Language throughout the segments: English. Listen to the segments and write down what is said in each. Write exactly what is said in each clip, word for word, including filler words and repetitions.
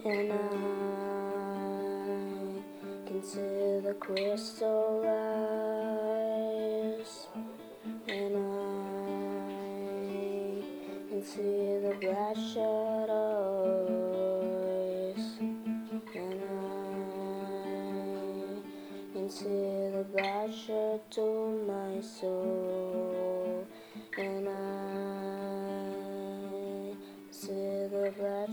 and I can see the crystal eyes, and I can see the black shadows, and I can see the black shadow to my soul, and I see the black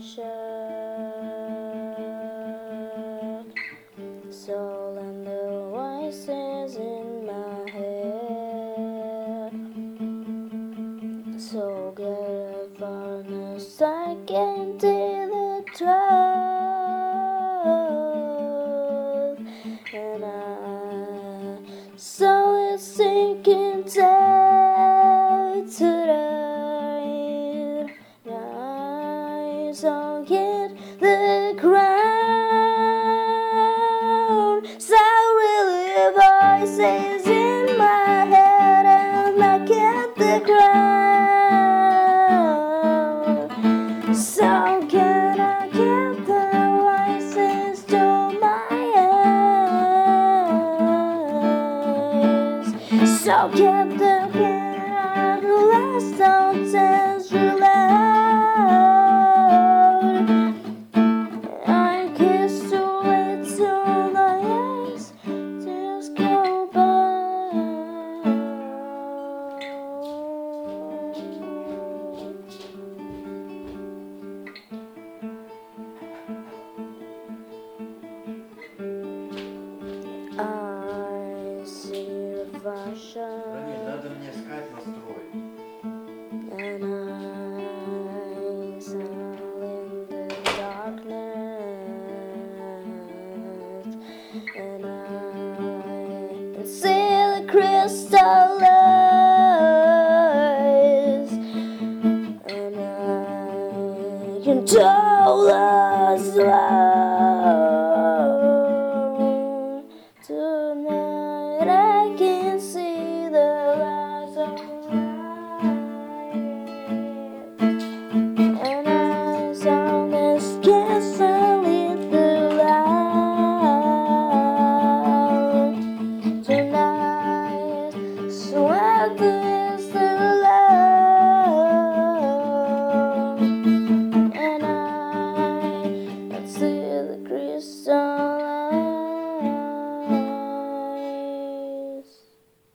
shadow soul and the voices in my head. So get far stuck into the truth, and I saw it sinking down tonight. I saw it the ground. Silent voices in my head, and I get the ground. So can I get the voices to my eyes? So get the hand last don't dance too loud. I kiss too late till the eyes just go by. I see the fashion, Надо мне искать настрой. and I sail in the darkness, and I can see the crystal eyes, and I can tell the light.